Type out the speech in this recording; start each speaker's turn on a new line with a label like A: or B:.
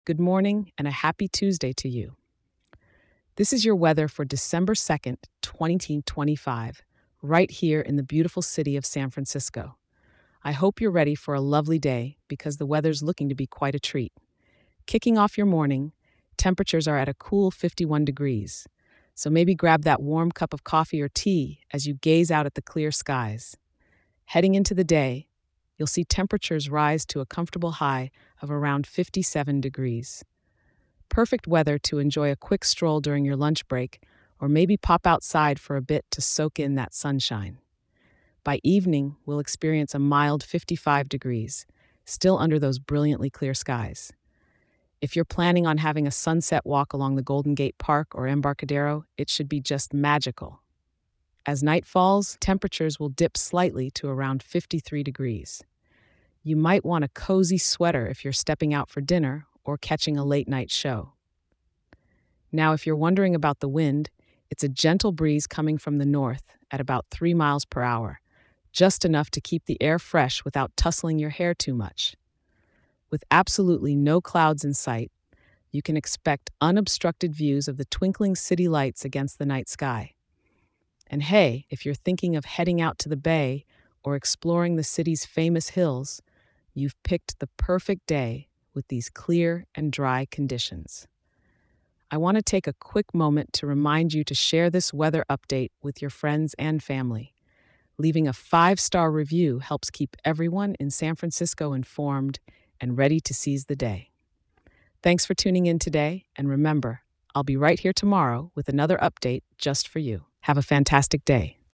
A: good morning, and a happy Tuesday to you. This is your weather for December 2nd, 2025, right here in the beautiful city of San Francisco. I hope you're ready for a lovely day because the weather's looking to be quite a treat. Kicking off your morning, temperatures are at a cool 51 degrees. So maybe grab that warm cup of coffee or tea as you gaze out at the clear skies. Heading into the day, you'll see temperatures rise to a comfortable high of around 57 degrees. Perfect weather to enjoy a quick stroll during your lunch break, or maybe pop outside for a bit to soak in that sunshine. By evening, we'll experience a mild 55 degrees, still under those brilliantly clear skies. If you're planning on having a sunset walk along the Golden Gate Park or Embarcadero, it should be just magical. As night falls, temperatures will dip slightly to around 53 degrees. You might want a cozy sweater if you're stepping out for dinner or catching a late night show. Now, if you're wondering about the wind, it's a gentle breeze coming from the north at about 3 miles per hour, just enough to keep the air fresh without tussling your hair too much. With absolutely no clouds in sight, you can expect unobstructed views of the twinkling city lights against the night sky. And hey, if you're thinking of heading out to the bay or exploring the city's famous hills, you've picked the perfect day with these clear and dry conditions. I want to take a quick moment to remind you to share this weather update with your friends and family. Leaving a 5-star review helps keep everyone in San Francisco informed and ready to seize the day. Thanks for tuning in today, and remember, I'll be right here tomorrow with another update just for you. Have a fantastic day.